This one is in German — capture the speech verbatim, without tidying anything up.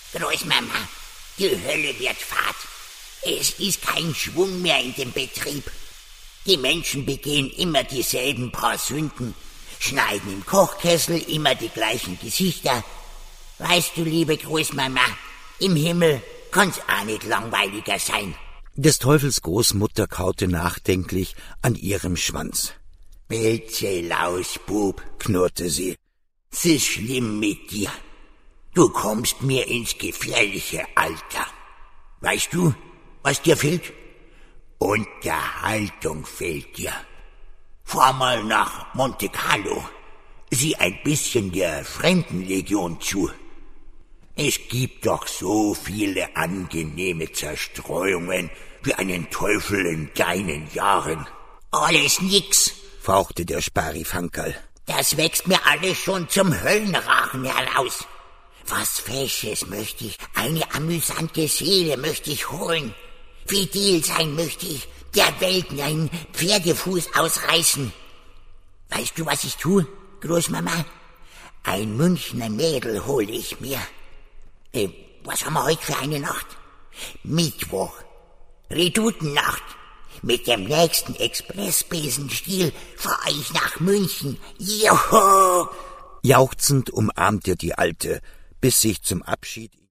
Großmama, die Hölle wird Fahrt. Es ist kein Schwung mehr in dem Betrieb. Die Menschen begehen immer dieselben paar Sünden, schneiden im Kochkessel immer die gleichen Gesichter. Weißt du, liebe Großmama, im Himmel kann's auch nicht langweiliger sein. Des Teufels Großmutter kaute nachdenklich an ihrem Schwanz. Belzelausbub, knurrte sie. Es ist schlimm mit dir. Du kommst mir ins gefährliche Alter. Weißt du, was dir fehlt? Unterhaltung fehlt dir. Fahr mal nach Monte Carlo. Sieh ein bisschen der Fremdenlegion zu. Es gibt doch so viele angenehme Zerstreuungen für einen Teufel in deinen Jahren. Alles nix, fauchte der Sparifankerl. Das wächst mir alles schon zum Höllenrachen heraus. Was Fesches möchte ich, eine amüsante Seele möchte ich holen. Fidel sein möchte ich, der Welt einen Pferdefuß ausreißen. Weißt du, was ich tue, Großmama? Ein Münchner Mädel hole ich mir. Äh, was haben wir heute für eine Nacht? Mittwoch. Redutennacht. Mit dem nächsten Expressbesenstiel fahr ich nach München. Juhu! Jauchzend umarmt er die Alte, bis sich zum Abschied